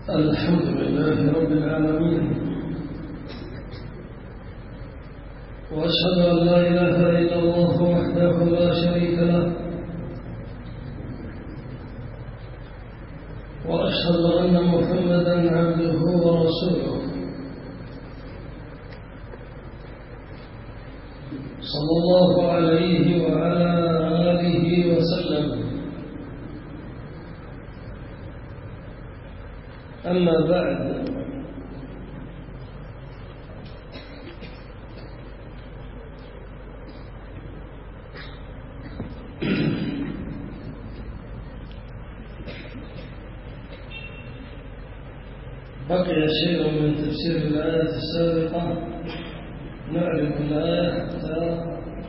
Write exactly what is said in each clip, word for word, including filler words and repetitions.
الحمد لله رب العالمين، وأشهد أن لا إله إلا الله وحده لا شريك له، وأشهد أن محمدا عبده ورسوله صلى الله عليه وعلى آله وسلم. أما بعد، بقي شيء من تفسير الآيات السابقة، نعرف الآية حتى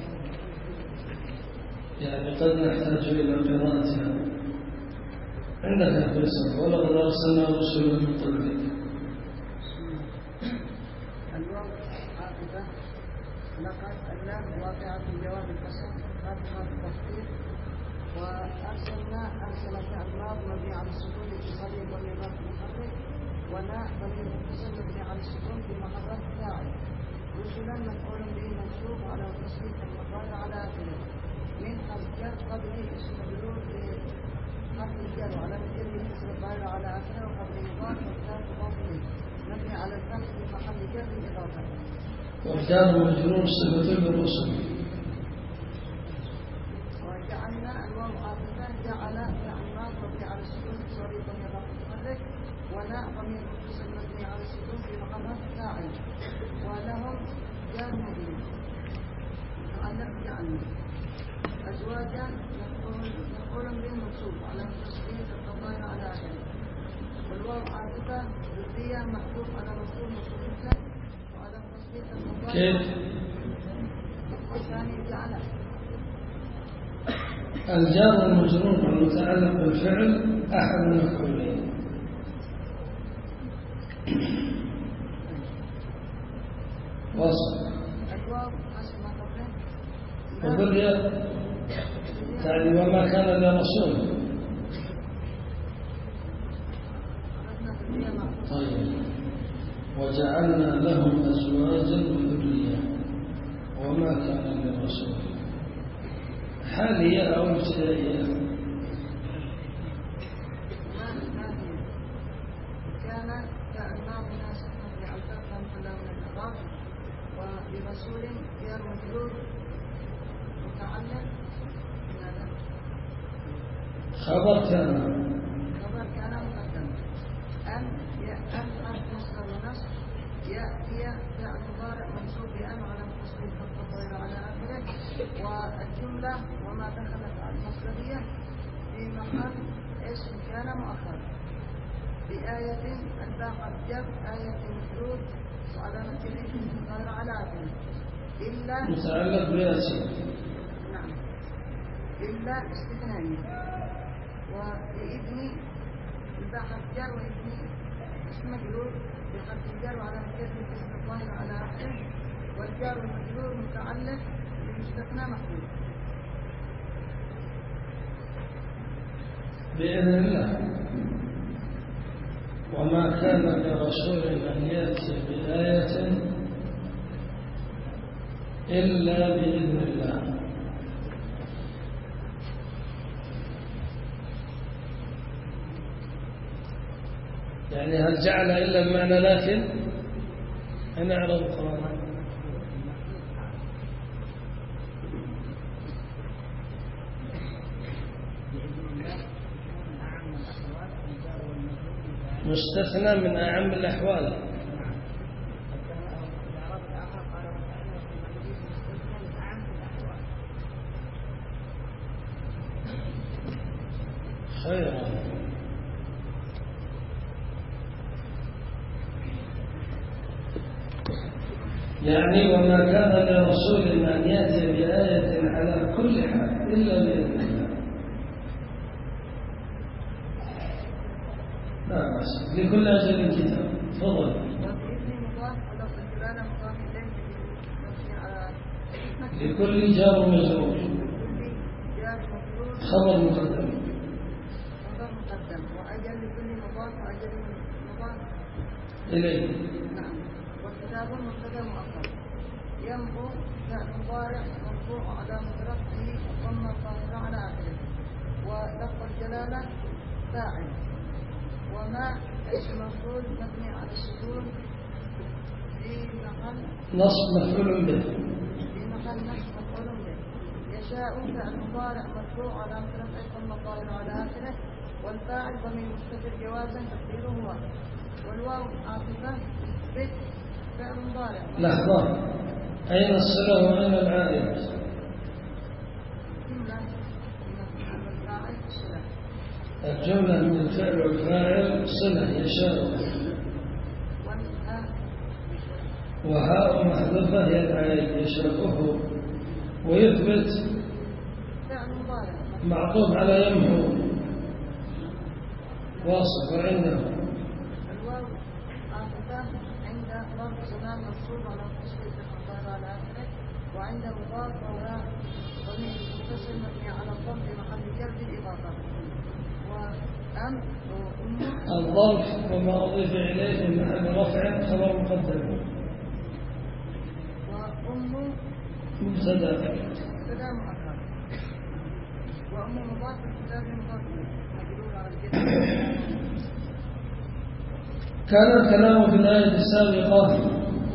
يعني قد نحتاج إلى قراءتها. عندك يا فيصل: ولقد أرسلنا رسلا من قبلك. الواو عاقبة لقد اللام واقعة في جواب القسم خاتمة التفكير. وأرسلنا أرسل فعل ماض مبني على السكون اتصالي والنظام المحرك، وناء ضمير متصل مبني على السكون في محل فاعل. رسلا مفعول به منصوب على تصريف المضارع على آخره. من حرف جر قبله اسم مجرور حرف الجر وعلى مجره اسم الضارع على آخره وقبل مضاف والكاف مضاف إليه مبني على الفتح في محل جر إضافة. والجار مجرور صفة للرسل. وجعلنا الواو عاطفة جعل فعل ماض مبني على السكون اتصالي والنظام المحرك، وناء ضمير متصل مبني على السكون في محل فاعل. ولهم جار مجرور متعلق جعلنا. أزواجا مفعول به منصوب على تصريف الضمائر على آخره. والواو عاطفة ذرية محذوف على مفعول مصروفا وعلى تصريف الضمائر. كيف؟ الثاني جعل الجار المجرور المتعلق بالفعل أحد المفعولين. وصل. الواو حسب ما قبله. وذرية يعني وما كان لرسول. طيب. وجعلنا لهم أزواجا وذرية وما كان لرسول. حالية أو ابتدائية؟ كان كأنه مناسب لعلفة كلها من الأضاف. ولرسول غير مجرور متعلق بهذا خبر كان خبر كان مقدم. أن أن حرف مصدر ونصب. يأتي فعل مضارع منصوب بأن على تصريف خط الضمير على آخره. والجملة وما دخلت على المصدرية في محل اسم كان مؤخر بآية الباء قد جر آية مفعول وعلامة جره الضمير على آخره إلا متعلق بياسين. نعم إلا استثنائي. وبإذن الباء حرف جر وإذن اسم مجرور بحرف الجر وعلامة جره اسم الضمير على آخره. والجار والمجرور متعلق بمستثنى محذوف. بإذن الله. وما كان لرسول أن يأتي بآية إلا بإذن الله. يعني هل جعل إلا بمعنى لكن؟ أنا أعرض القرآن. مستثنى من أعم الأحوال. خيرا. يعني وما كان لرسول أن يأتي بآية على كل حال إلا بإذن الله. لا بأس، لكل أجل كتاب. تفضل. لكل جار مجرور خبر مقدم. خبر مقدم وأجل لكل مضاف وأجل إليه. نعم. والكتاب مبتدأ مؤخر. ينبو فعل مضارع مرفوع على رفعه الضمة الظاهرة على آخره. ولفظ الجلالة فاعل. وما اسم مفعول مبني على السكون في محل نصب مفعول به. في محل نصب مفعول به. يشاء فعل مضارع مرفوع على رفعه الضمة الظاهرة على آخره. والفاعل ضمير مستتر جوازا تقديره هو. والواو عاطفة بت فعل مضارع. لحظة، أين الصلة وأين العائد؟ الجملة من الفعل والفاعل صلة يشاء، وهاء محذوفة هي العائد يشاءه، ويثبت معطوف على يمحو واصف وعنده. الواو عاطفة عند ضرب زمان مصروف على التصوير في على آخره. وعند مضاف وهو ضمير متصل مبني على الضم في محل جر بالإضافة. وأم الظرف وما أضيف إليه في محل رفع خبر مقدم. وأم مبتدأ مبتدأ مؤخر. وأم مضاف الكتاب مضاف مجرور على الجر. كان الكلام في الآية السابقة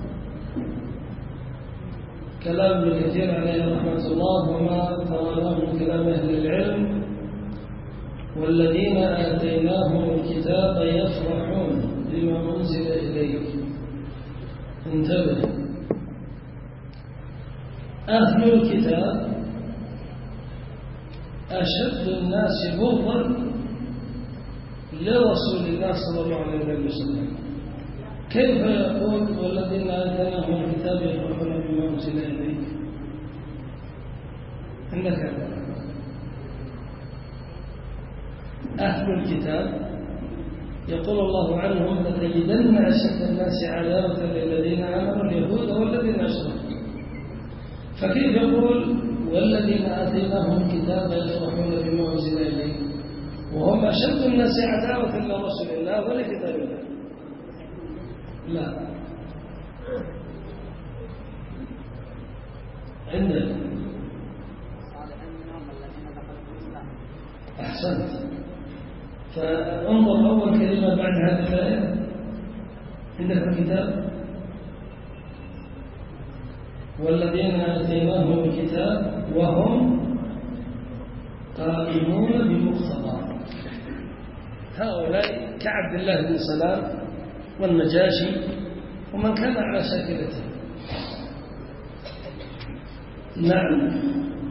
كلام ابن كثير عليه رحمة الله وما تراه من كلام أهل العلم. والذين آتيناهم الكتاب يفرحون بما أنزل إليك. انتبه، أهل الكتاب أشد الناس بغضا لرسول الله صلى الله عليه وسلم. كيف يقول والذين آتيناهم الكتاب يفرحون بما أنزل إليك؟ عندك أهل الكتاب يقول الله عنهم لتجدن أشد الناس عداوة للذين آمنوا اليهود والذين أشركوا. فكيف يقول والذين آتيناهم الكتاب يفرحون بما أنزل إليك وهم أشد الناس عداوة لرسول الله ولكتاب الله؟ لا، عندنا أحسنت. فانظر أول كلمة بعد هذه الآية عندك الكتاب والذين آتيناهم الكتاب وهم قائمون بمقتضاه. هؤلاء كعبد الله بن سلام والنجاشي ومن كان على شاكلته. نعم،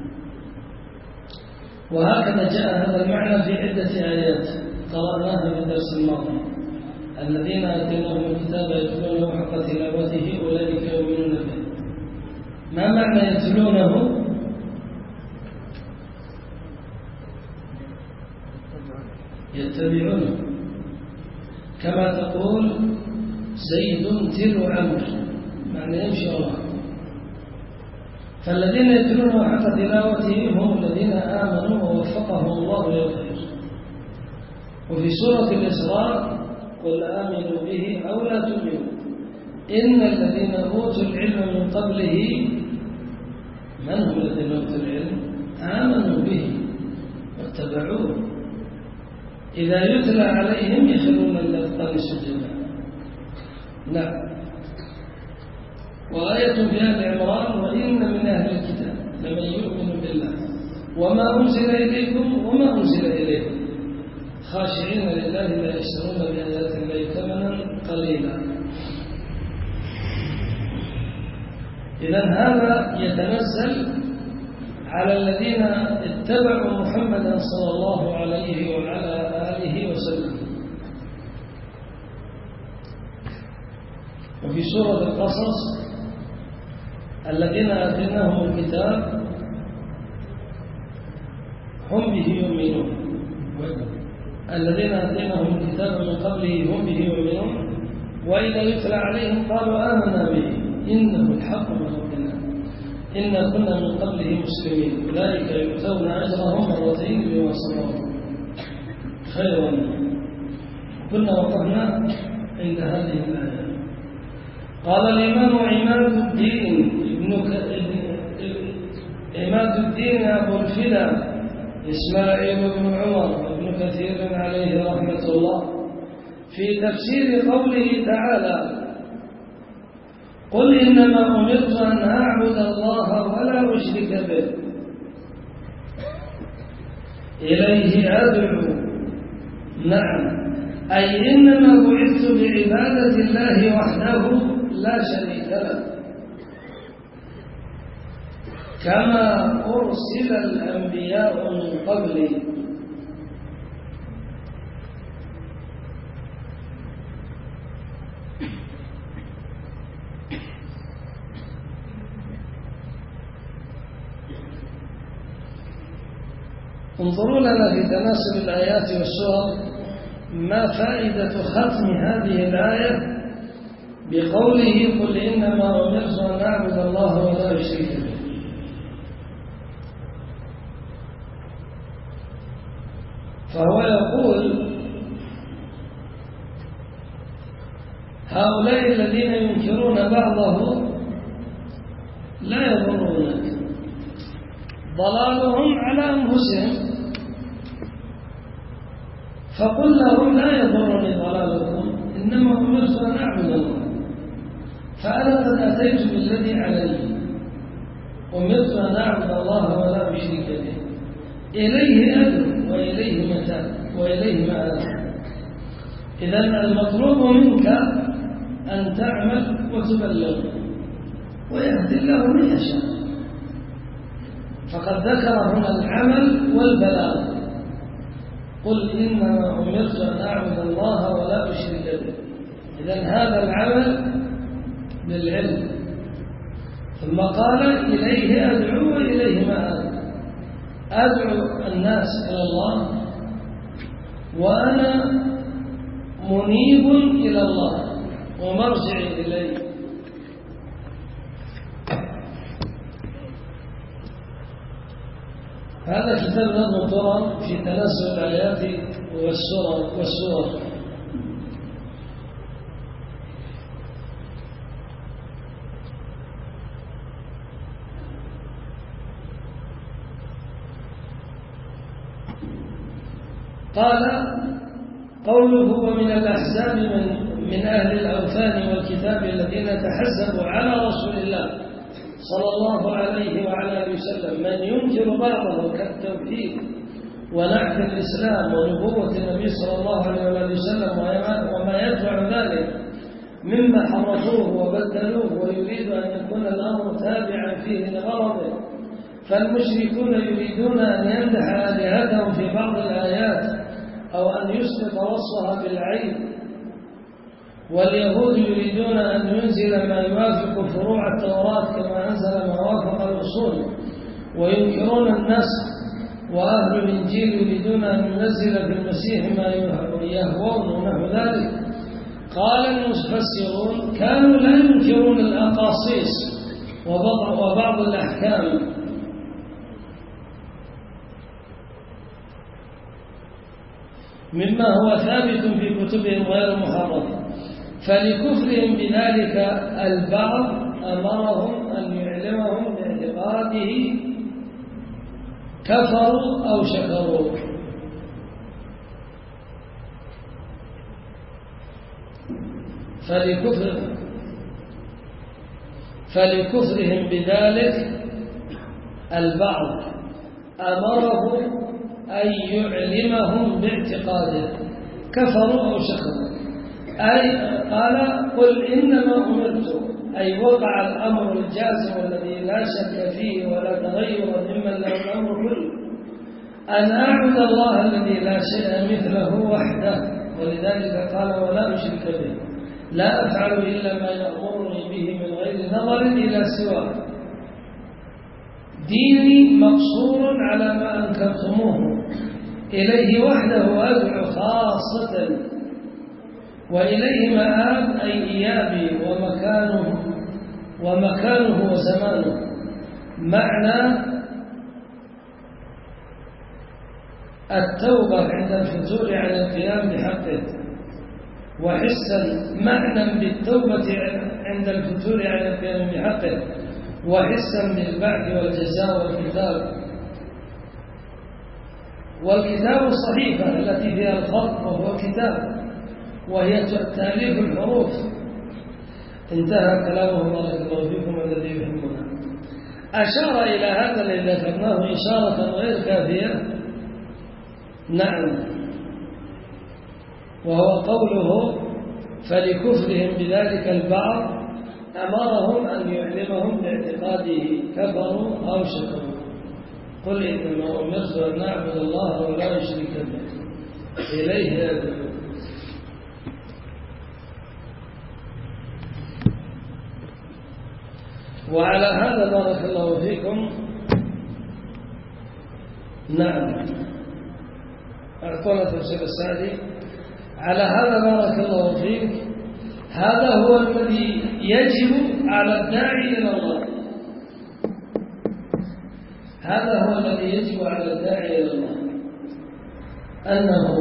وهكذا جاء هذا المعنى في عدة آيات قرأناها في الدرس الماضي. الذين آتيناهم الكتاب يتلونه حق تلاوته أولئك يؤمنون به. ما معنى يتلونه؟ يتبعونه، كما تقول زيد تلو عمرو، معنى يمشي وراه. فالذين يتلونه حق تلاوته هم الذين آمنوا ووفقهم الله للخير. وفي سورة الإسراء قل آمنوا به أو لا تؤمنوا إن الذين أوتوا العلم من قبله، من هم الذين أوتوا العلم؟ آمنوا به واتبعوه إذا يتلى عليهم يخرون للأذقان سجدا. نعم. وآية في آل عمران وإن من أهل الكتاب لمن يؤمن بالله وما أنزل إليكم وما أنزل إليكم خاشعين لله لا يشترون بآيات الله ثمنا قليلا. إذن هذا يتنزل على الذين اتبعوا محمدا صلى الله عليه وعلى آله وسلم. وفي سورة القصص الذين آتيناهم الكتاب هم به يؤمنون. الذين آتيناهم الكتاب من قبله هم به يؤمنون وإذا يتلى عليهم قالوا آمنا به إنه الحق من ربنا إنا كنا من قبله مسلمين أولئك يؤتون أجرهم مرتين بما صبروا خيرا. كنا وقفنا عند هذه الآية. قال الإمام عماد الدين ابن عماد الدين أبو الفدا إسماعيل بن عمر بن كثير عليه رحمة الله في تفسير قوله تعالى: قل إنما أمرت أن أعبد الله ولا أشرك به إليه أدعو. نعم، أي إنما بعثت بعبادة الله وحده لا شريك له، كما أرسل الأنبياء من قبلي. انظروا لنا في تناسب الآيات والسور ما فائدة ختم هذه الآية بقوله: قل إنما أمرت أن أعبد الله ولا أشرك به. فهو يقول: هؤلاء الذين ينكرون بعضه لا يضرونك، ضلالهم على أنفسهم، فقل لهم: لا يضرني ضلالكم، إنما أمرت أن أعبد الله، فأنا قد أتيت بالذي علي، أمرت أن أعبد الله ولا أشرك به، إليه أدعو وإليه متاب وإليه مآب. إذن المطلوب منك أن تعمل وتبلغ، ويهدي الله من يشاء. فقد ذكر هنا العمل والبلاغ: قل إنما أمرت أن أعبد الله ولا أشرك به. إذن هذا العمل للعلم. ثم قال: إليه أدعو وإليه مآب. أدعو الناس إلى الله وأنا منيب إلى الله ومرجعي إليه. هذا كتاب نظم الدرر في تناسب الآيات والسور والسور. قال: قوله: ومن الأحزاب من, من أهل الأوثان والكتاب الذين تحزبوا على رسول الله صلى الله عليه وعلى آله وسلم من ينكر بعضه كالتوحيد ونعت الإسلام ونبوة النبي صلى الله عليه وآله وسلم وما يتبع ذلك مما حرفوه وبدلوه، ويريد أن يكون الأمر تابعا فيه لغرضه. فالمشركون يريدون أن يمدح آلهتهم في بعض الآيات أو أن يسقط وصفها بالعيب، واليهود يريدون أن ينزل ما يوافق فروع التوراة كما أنزل ما وافق الأصول، وينكرون النسخ. وأهل الإنجيل يريدون أن ينزل في المسيح ما يهوون ونحو ذلك. قال المفسرون: كانوا لا ينكرون الأقاصيص وبعض الأحكام، مما هو ثابت في كتبهم غير محرف، فلكفرهم بذلك البعض أمرهم أن يعلمهم باعتقاده كفروا أو شكروا. فلكفر فلكفرهم بذلك البعض أمرهم أن يعلمهم باعتقاده كفروا أو شكروا. أي قال: قل إنما أمرت، أي وقع الأمر الجازم الذي لا شك فيه ولا تغير ممن له الأمر كله، أن أعبد الله الذي لا شيء مثله وحده. ولذلك قال: ولا أشرك به، لا أفعل إلا ما يأمرني به من غير نظر إلى سواه. ديني مقصور على ما أنكرتموه، إليه وحده أدعو خاصة، وإليه مآب أي إيابي ومكانه ومكانه وزمانه. معنى التوبة عند الفتور عن القيام بحقه، وحسا معنى بالتوبة عند الفتور عن القيام بحقه، وحسا بالبعث والجزاء والكتاب. والكتاب الصحيفة التي فيها الخط وهو كتاب، وهي تأليف الحروف. انتهى كلامه بارك الله فيكم الذي يهمنا. أشار إلى هذا الذي ذكرناه إشارة غير كافية. نعم، وهو قوله فلكفرهم بذلك البعض أمرهم أن يعلمهم باعتقاده كفروا أو شكروا. قل إنما أمرت أن نعبد الله ولا نشرك به إليه أدعو. وعلى هذا بارك الله فيكم. نعم، أعطونا تفسير السعدي. على هذا بارك الله فيك، هذا هو الذي يجب على الداعي إلى الله، هذا هو الذي يجب على الداعي إلى الله، أنه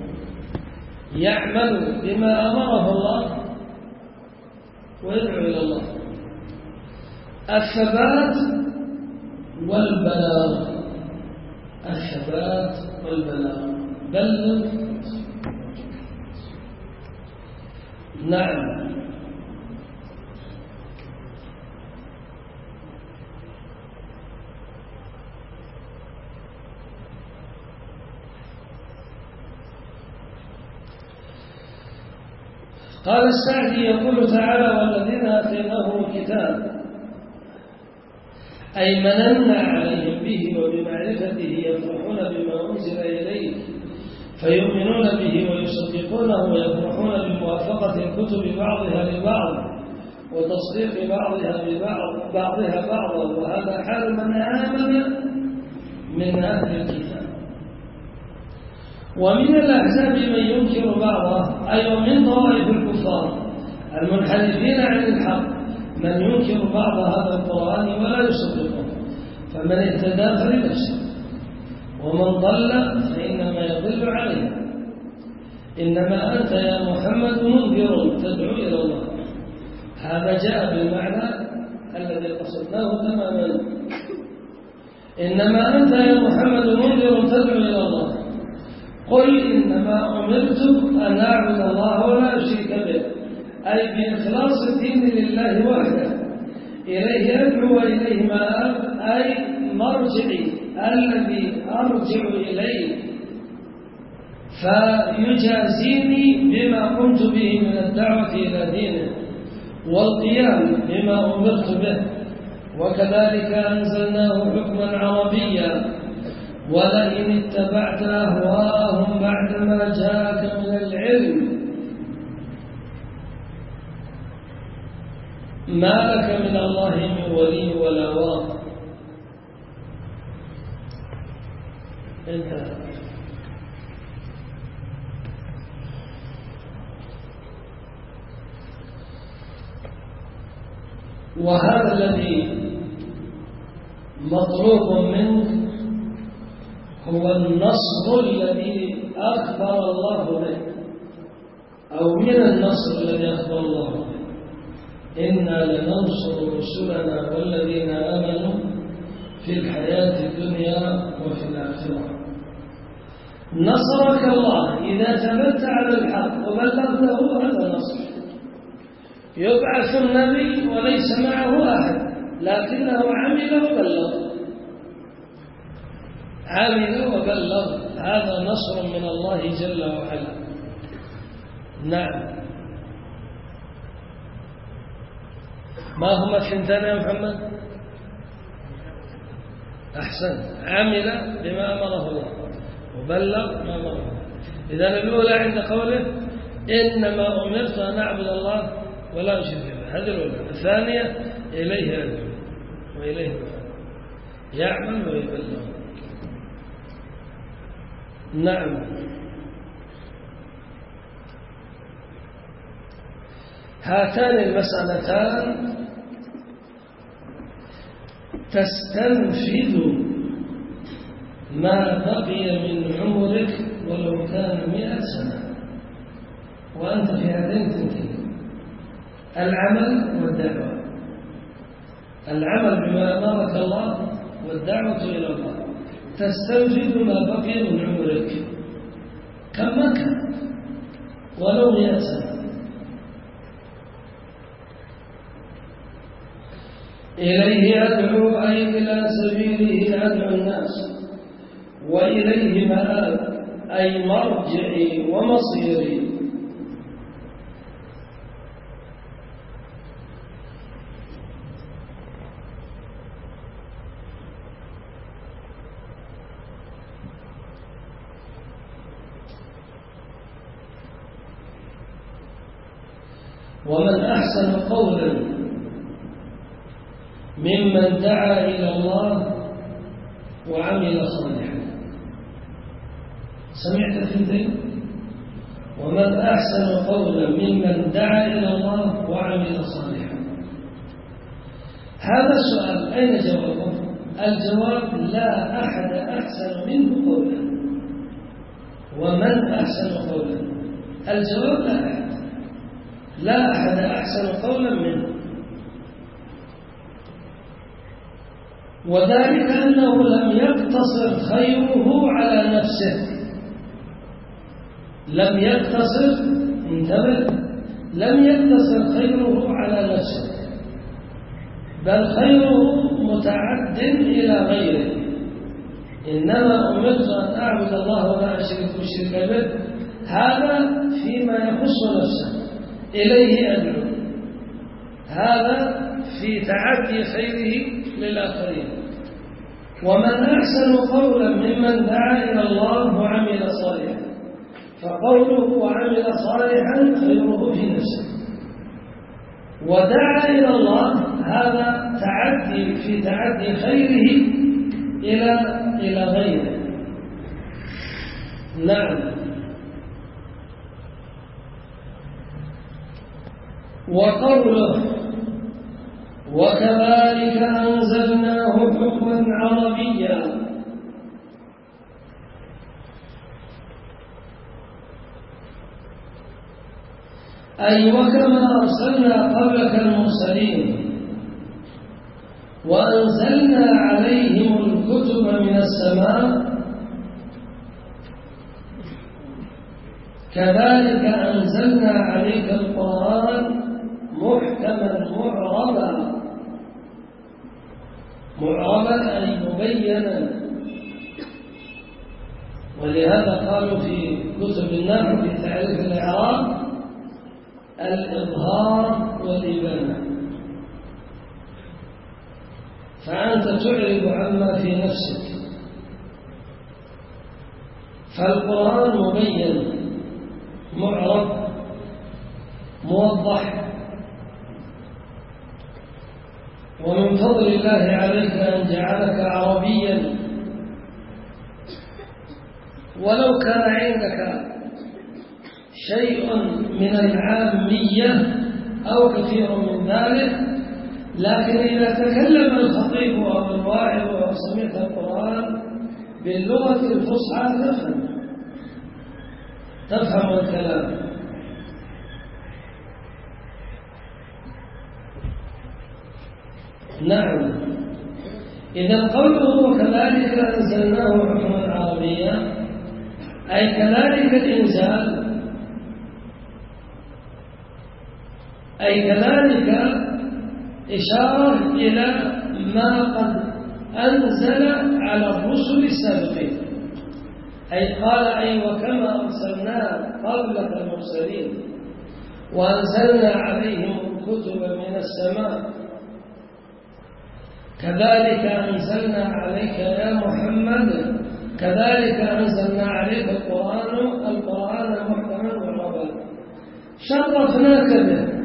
يعمل بما أمره الله ويدعو إلى الله. الثبات والبلاغ، الثبات والبلاغ، بلغ. نعم، قال السعدي يقول تعالى والذين آتيناهم الكتاب أي مننا عليهم به وبمعرفته يفرحون بما أنزل إليك فيؤمنون به ويصدقونه ويفرحون بموافقة الكتب بعضها لبعض وتصديق بعضها ببعض بعضها بعضا. وهذا حال من آمن من أهل الكتاب. ومن الأحزاب من ينكر بعضه، أي ومن طوائف الكفار المنحرفين عن الحق من ينكر بعض هذا القرآن ولا يصدقه، فمن اهتدى فلنفسه ومن ضل فإنما يضل عليه. إنما أنت يا محمد منذر تدعو إلى الله. هذا جاء بالمعنى الذي قصدناه تماما. إنما أنت يا محمد منذر تدعو إلى الله. قل إنما أمرت أن أعبد الله ولا أشرك به، أي بإخلاص الدين لله وحده، إليه أدعو وإليه مآب، أي مرجعي الذي أرجع إليه فيجازيني بما قمت به من الدعوة إلى دينه والقيام بما أمرت به. وكذلك أنزلناه حكما عربيا. ولئن اتبعت أهواءهم بعدما جاءك من العلم ما لك من الله من ولي ولا واق. انتهى. وهذا الذي مطلوب منك هو النصر الذي أخبر الله به، أو من النصر الذي أخبر الله به. إنا لننصر رسلنا والذين آمنوا في الحياة الدنيا وفي الآخرة. نصرك الله إذا ثبت على الحق وبلغته، هذا نصر. يبعث النبي وليس معه أحد لكنه عمل وبلغ، عمل وبلغ، هذا نصر من الله جل وعلا. نعم. ما هما الثنتان يا محمد؟ أحسن. عمل بما أمره الله وبلغ ما أمره الله. إذا الأولى عند قوله إنما أمرت أن أعبد الله ولا أشرك به، هذه الأولى. الثانية إليه أدعو وإليه يعمل ويبلغ. نعم. هاتان المسألتان تستنفذ ما بقي من عمرك ولو كان مئة سنة، وأنت في هذين الثنتين، العمل والدعوة. العمل بما أمرك الله والدعوة إلى الله تستوجب ما بقي من عمرك كما كان ولو مئة سنة. إليه أدعو أي إلى سبيله أدعو الناس، وإليه مآب أي مرجعي ومصيري. ومن أحسن قولا ممن دعا إلى الله وعمل صالحا. سمعت الثنتين؟ ومن أحسن قولا ممن دعا إلى الله وعمل صالحا. هذا السؤال أين جوابه؟ الجواب لا أحد أحسن منه قولا. ومن أحسن قولا؟ الجواب لا أحد، لا أحد أحسن قولا منه. وذلك أنه لم يقتصر خيره على نفسه، لم يقتصر، انتبه، لم يقتصر خيره على نفسه، بل خيره متعد إلى غيره. إنما أمرت أن أعبد الله ولا أشرك الشرك به، هذا فيما يخص نفسه، إليه أدعو، هذا في تعدي خيره للآخرين. ومن أحسن قولا ممن دعا إلى الله وعمل صالحا، فقوله وعمل صالحا خيره في نفسه، ودعا إلى الله هذا تعدي في تعدي خيره إلى إلى غيره. نعم. وقوله وكذلك أنزلناه حكما عربيا، أي وكما أرسلنا قبلك المرسلين وأنزلنا عليهم الكتب من السماء، كذلك أنزلنا عليك القرآن محكما معربا. معربا أي مبينا، ولهذا قالوا في كتب النحو في تعريف الإعراب الإظهار والإبانة. فأنت تعرب عما في نفسك، فالقرآن مبين معرب موضح. ومن فضل الله عليك أن جعلك عربيا، ولو كان عندك شيء من العامية أو كثير من ذلك، لكن إذا تكلم الخطيب أو الواعظ أو سمعت القرآن باللغة الفصحى تفهم تفهم الكلام. نعم. إذا قوله وكذلك أنزلناه حكما عربيا أي كذلك الإنزال، أي كذلك إشارة إلى ما قد أنزل على الرسل السابقين. أي قال أي وكما أرسلنا قبلك المرسلين وأنزلنا عليهم الكتب من السماء، كذلك أنزلنا عليك يا محمد، كذلك أنزلنا عليك القرآن القرآن محكما معربا، شرفناك به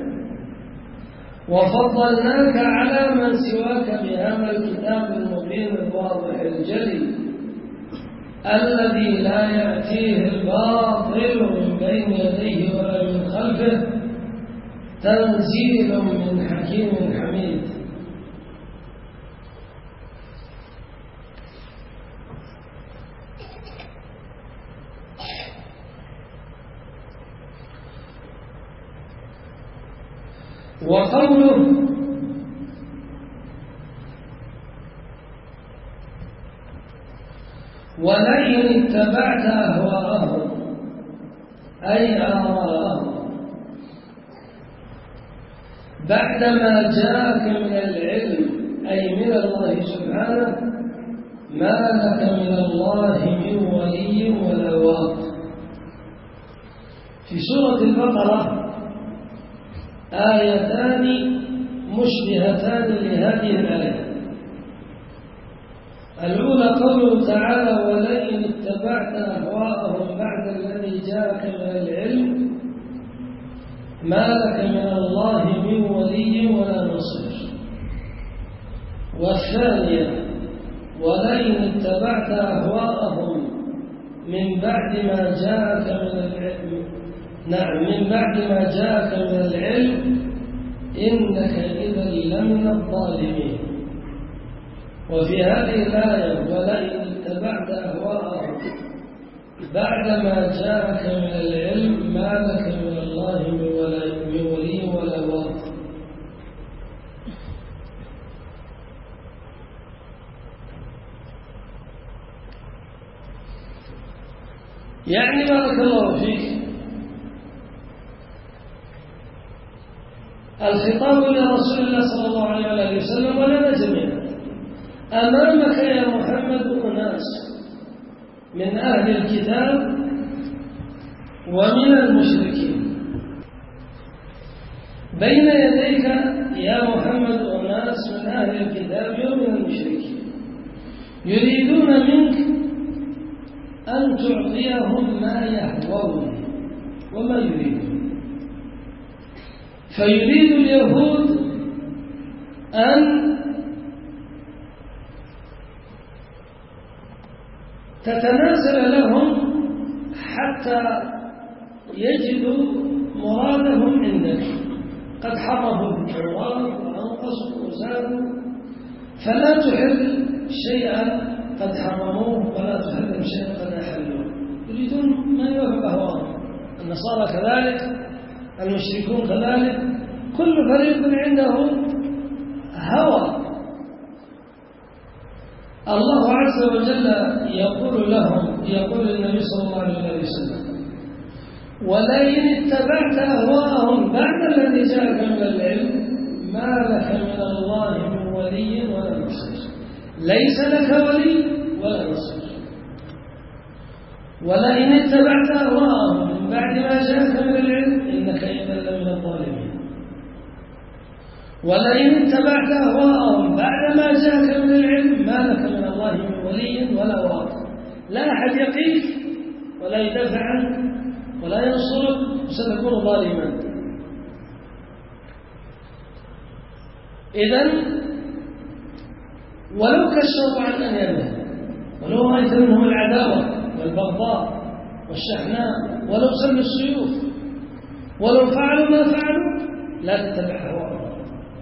وفضلناك على من سواك بهذا الكتاب المبين الواضح الجلي الذي لا يأتيه الباطل من بين يديه ولا من خلفه، تنزيل من حكيم حميد. وقوله ولئن اتبعت أهواءهم أي آراءهم بعدما جاءك من العلم أي من الله سبحانه ما لك من الله من ولي ولا واق. في سورة البقرة آيتان مشبهتان لهذه الآية. الأولى قوله تعالى ولئن اتبعت أهواءهم بعد الذي جاءك من العلم ما لك من الله من ولي ولا نصير. والثانية ولئن اتبعت أهواءهم من بعد ما جاءك من العلم نعم من بعد ما جاءك من العلم إنك إذا لمن الظالمين. وفي هذه الآية ولئن اتبعت أهواءهم بعدما جاءك من العلم ما لك من الله من ولي ولا واق. يعني بارك الله فيك الخطاب لرسول الله صلى الله عليه وسلم ولنا جميعا. أمامك يا محمد أناس من أهل الكتاب ومن المشركين. بين يديك يا محمد أناس من أهل الكتاب ومن المشركين يريدون منك أن تعطيهم ما يهوون وما يريدون. فيريد اليهود أن تتنازل لهم حتى يجدوا مرادهم عندك. قد حرفوا التوراة وأنقصوا وزادوا فلا تحل شيئا قد حرموه ولا تحرم شيئا قد أحلوه. يريدون ما يوافق أهواءهم. النصارى كذلك المشركون كذلك كل فريق عنده هوى. الله عز وجل يقول لهم يقول للنبي صلى الله عليه وسلم ولئن اتبعت أهواءهم بعد الذي جاءك من العلم ما لك من الله من ولي ولا نصير. ليس لك ولي ولا نصير. ولئن اتبعت أهواءهم من بعد ما جاءك من العلم إنك إذا لمن الظالمين. ولئن اتبعت أهواءهم بعد ما جاءك من العلم ما لك من الله من ولي ولا واق. لا أحد يقيك ولا يدافع عنك ولا ينصرك وستكون ظالما. إذن ولو كشفوا عن أنيابهم ولو رأيت منهم العداوة والبغضاء والشحناء ولو سلوا السيوف ولو فعلوا ما فعلوا لا تتبع هواهم.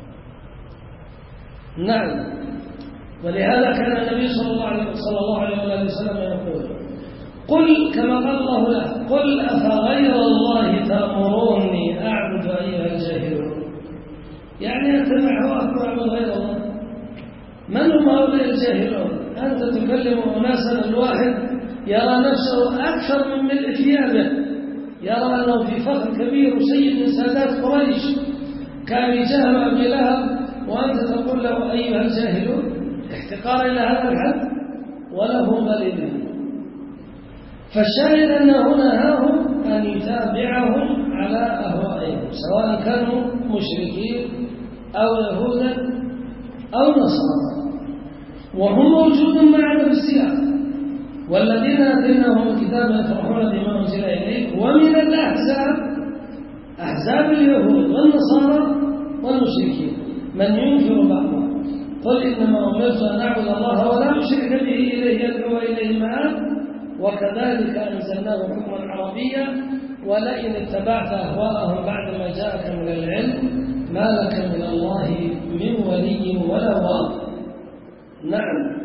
نعم. ولهذا كان النبي صلى الله عليه صلى الله عليه وسلم يقول قل كما قال الله له قل أفغير الله تأمروني أعبد أيها الجاهلون. يعني أتبع هواكم وأعبد غير الله. من هم هؤلاء الجاهلون؟ أنت تكلم أناسا الواحد يرى نفسه أكثر من ملء ثيابه، يرى أنه في فخر كبير وسيد من سادات قريش كان جهم أبي لهب وأنت تقول له أيها الجاهلون احتقار إلى هذا الحد وله غليل. فالشاهد أن هنا هاهم أن يتابعهم على أهوائهم سواء كانوا مشركين أو يهودا أو نصارى وهم موجودون معنا في السياق. والذين آتيناهم الكتاب يفرحون بما أنزل إليك ومن الأحزاب أحزاب اليهود والنصارى والمشركين من ينكر بعضه. قل إنما أمرت أن أعبد الله ولا أشرك به إليه يدعو إليه مآب وكذلك أنزلناه حكما عربيا ولئن اتبعت أهواءهم بعد ما جاءك من العلم ما لك من الله من ولي ولا واق. نعم.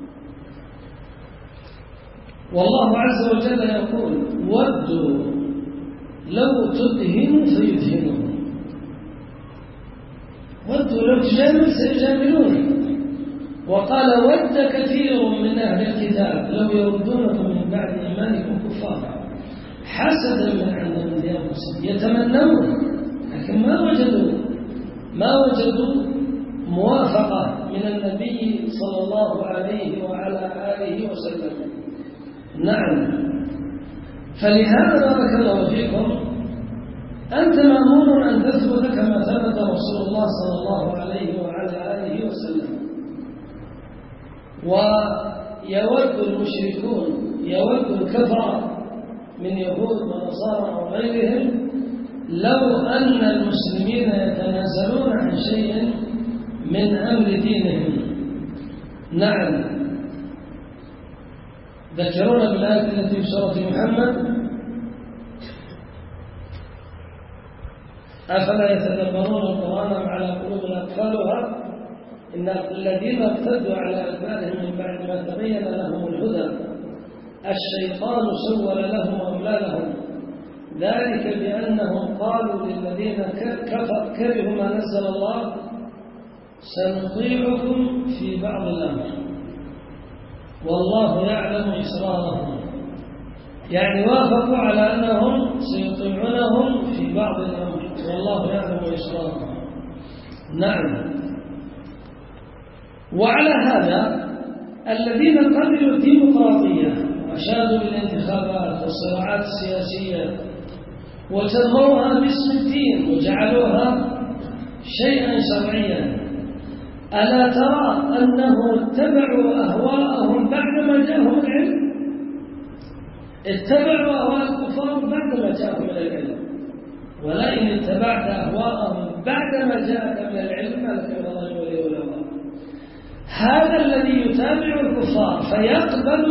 والله عز وجل يقول ودوا لو تدهنوا فيدهنون. تجامل سيجاملون. وقال ود كثير من أهل الكتاب لو يردونكم من بعد إيمانكم كفارا حسدا من عند أنفسهم يتمنون، لكن ما وجدوا ما وجدوا موافقة من النبي صلى الله عليه وعلى آله وسلم. نعم. فلهذا بارك الله فيكم أنت مأمور أن تثبت كما ثبت رسول الله صلى الله عليه وعلى آله وسلم. ويود المشركون يود الكفر من يهود ونصارى وغيرهم لو أن المسلمين يتنازلون عن شيء من أمر دينهم. نعم. ذكرونا بالآية التي في سورة محمد أفلا يتدبرون القرآن أم على قلوب أقفالها إن الذين ارتدوا على أدبارهم من بعد ما تبين لهم الهدى الشيطان سول لهم وأملى لهم ذلك بأنهم قالوا للذين كرهوا ما نزل الله سنطيعكم في بعض الأمر والله يعلم إسرارهم، يعني وافقوا على أنهم سيطيعونهم في بعض الأمر والله يعلم إسرارهم. نعم. وعلى هذا الذين قبلوا الديمقراطية وأشادوا بالانتخابات والصراعات السياسية وسموها باسم الدين وجعلوها شيئا شرعيا، ألا ترى أنه اتبعوا أهواءهم بعدما جاءهم العلم؟ اتبعوا أهواء الكفار بعدما جاءهم من العلم، ولئن اتبعت أهواءهم بعدما جاءك من العلم ما لك من الله ولي ولا واق. هذا الذي يتابع الكفار فيقبل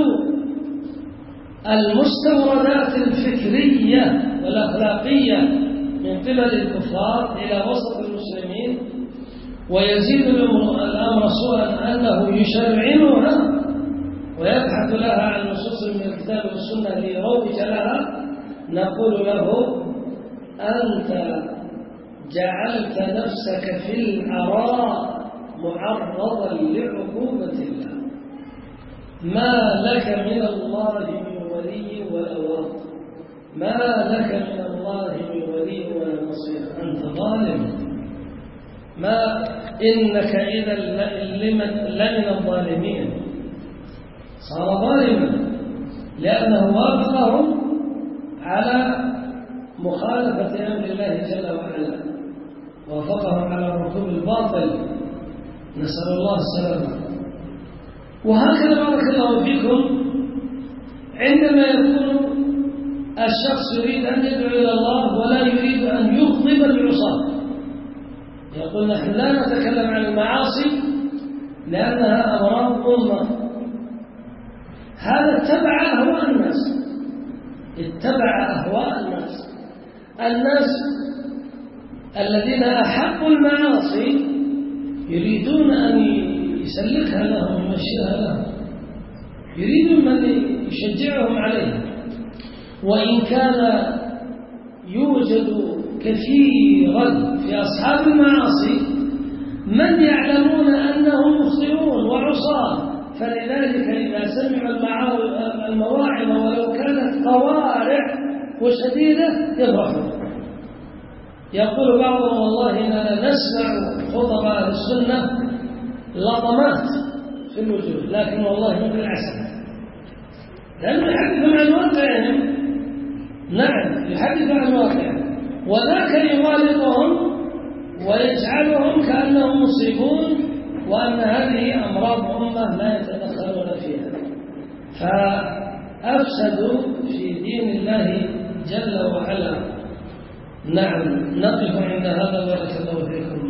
المستوردات الفكرية والأخلاقية من قبل الكفار إلى وسط المسلمين ويزيد الأمر سوءا أنه يشرعنها ويبحث لها عن نصوص من الكتاب والسنة ليروج لها، نقول له أنت جعلت نفسك في العراء معرضا لعقوبة الله، ما لك من الله من ولي ولا واق، ما لك من الله من ولي ولا نصير، أنت ظالم، ما إنك إذا لمن الظالمين. صار ظالما لأنه وافقهم على مخالفة أمر الله جل وعلا، وافقهم على الركوب الباطل، نسأل الله السلامة. وهكذا بارك الله فيكم عندما يكون الشخص يريد أن يدعو إلى الله ولا يريد أن يغضب العصاة، يقول نحن لا نتكلم عن المعاصي لأنها أمراض أمة، هذا اتبع أهواء الناس، اتبع أهواء الناس. الناس الذين أحبوا المعاصي يريدون أن يسلكها لهم ويمشيها لهم، يريدون من يشجعهم عليها، وإن كان يوجد كثيرا في أصحاب المعاصي من يعلمون أنهم مخطئون وعصاة، فلذلك إذا سمعوا المواعظ ولو كانت قوارع وشديدة يفرحون. يقول بعضهم والله إننا نسمع خطب أهل السنة لطمات في الوجوه لكن والله مثل العسل، لأنه يحدث عن واقعهم. نعم يحدث عن واقعهم، وذاك يغالطهم ويجعلهم كأنهم مصيبون وأن هذه أمراض أمة لا يتدخلون فيها، فأفسدوا في دين الله جل وعلا. نعم. نقف عند هذا بارك الله فيكم.